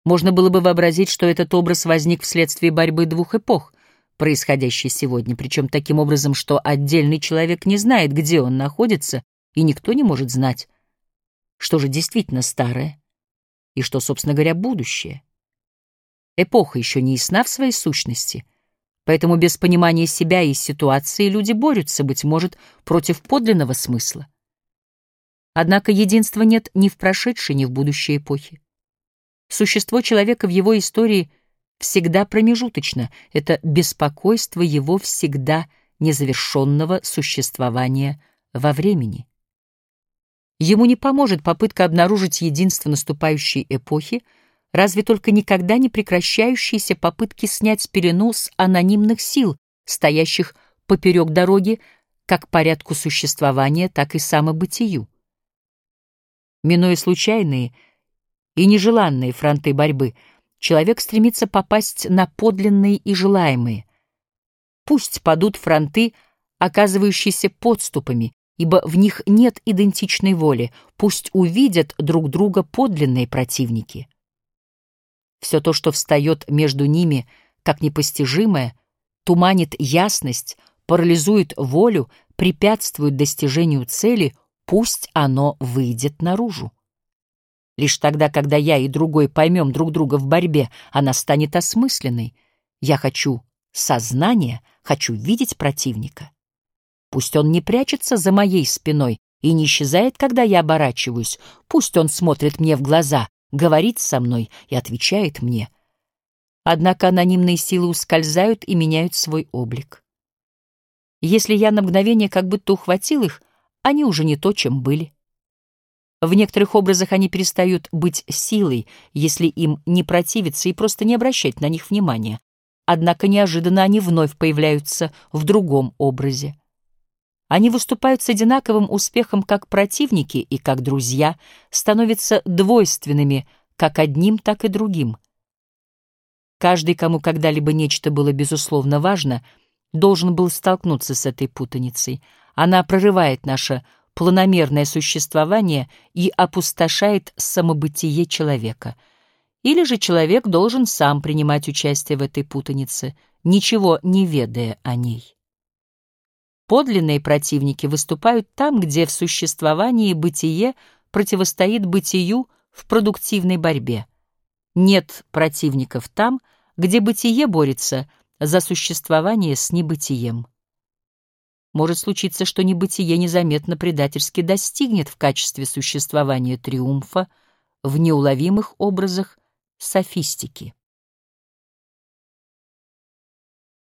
Можно было бы вообразить, что этот образ возник вследствие борьбы двух эпох, происходящей сегодня, причем таким образом, что отдельный человек не знает, где он находится, и никто не может знать, что же действительно старое и что, собственно говоря, будущее. Эпоха еще не ясна в своей сущности, поэтому без понимания себя и ситуации люди борются, быть может, против подлинного смысла. Однако единства нет ни в прошедшей, ни в будущей эпохе. Существо человека в его истории всегда промежуточно, это беспокойство его всегда незавершенного существования во времени. Ему не поможет попытка обнаружить единство наступающей эпохи, разве только никогда не прекращающиеся попытки снять пелену с анонимных сил, стоящих поперек дороги, как порядку существования, так и самобытию. Минуя случайные и нежеланные фронты борьбы, человек стремится попасть на подлинные и желаемые. Пусть падут фронты, оказывающиеся подступами, ибо в них нет идентичной воли, пусть увидят друг друга подлинные противники. Все то, что встает между ними, как непостижимое, туманит ясность, парализует волю, препятствует достижению цели, пусть оно выйдет наружу. Лишь тогда, когда я и другой поймем друг друга в борьбе, она станет осмысленной. Я хочу сознания, хочу видеть противника. Пусть он не прячется за моей спиной и не исчезает, когда я оборачиваюсь. Пусть он смотрит мне в глаза, говорит со мной и отвечает мне. Однако анонимные силы ускользают и меняют свой облик. Если я на мгновение как будто ухватил их, они уже не то, чем были. В некоторых образах они перестают быть силой, если им не противиться и просто не обращать на них внимания. Однако неожиданно они вновь появляются в другом образе. Они выступают с одинаковым успехом как противники и как друзья, становятся двойственными как одним, так и другим. Каждый, кому когда-либо нечто было безусловно важно, должен был столкнуться с этой путаницей. Она прорывает наше планомерное существование и опустошает самобытие человека. Или же человек должен сам принимать участие в этой путанице, ничего не ведая о ней. Подлинные противники выступают там, где в существовании бытие противостоит бытию в продуктивной борьбе. Нет противников там, где бытие борется за существование с небытием. Может случиться, что небытие незаметно предательски достигнет в качестве существования триумфа в неуловимых образах софистики.